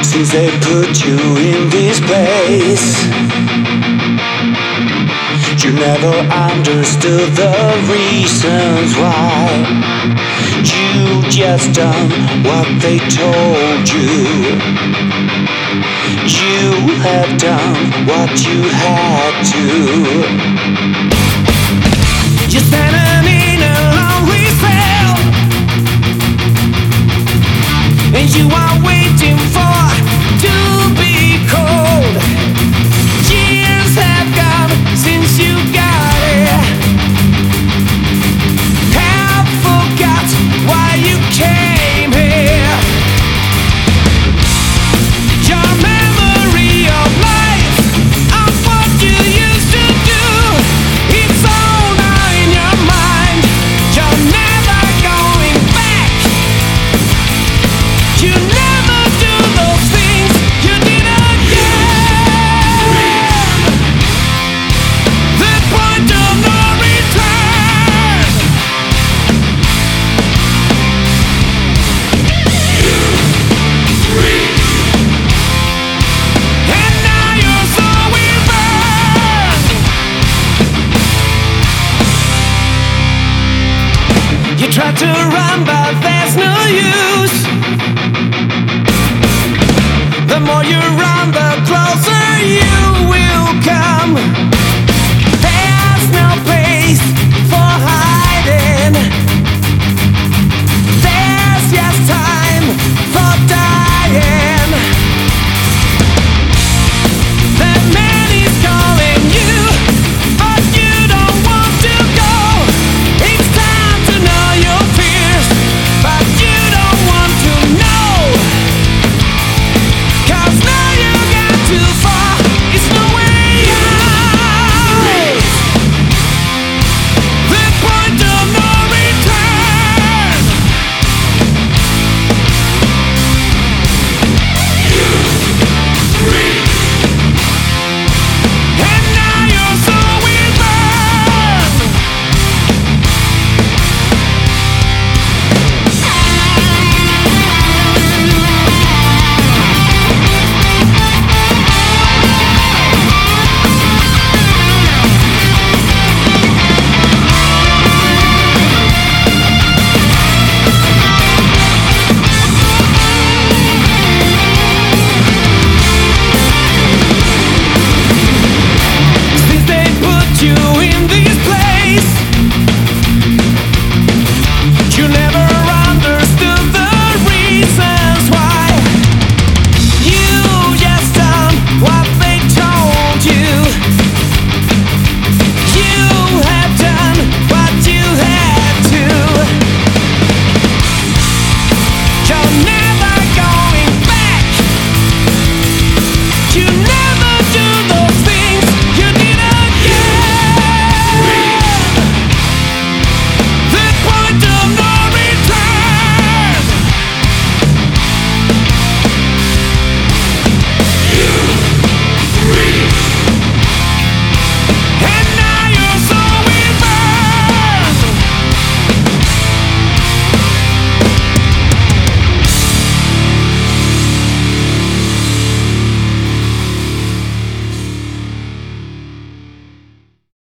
since they put you in this place. You never understood the reasons why. You just done what they told you. You have done what you had to. You're standing in a lonely cell, and you are waiting for to be cold. Years have gone since you got it. Have forgot why you came here. Your memory of life, of what you used to do, it's all now in your mind. You're never going back. You never do those things you did again. The point of no return. And now you're so burned. You tried to run, but there's no use. The more you run, the closer you will.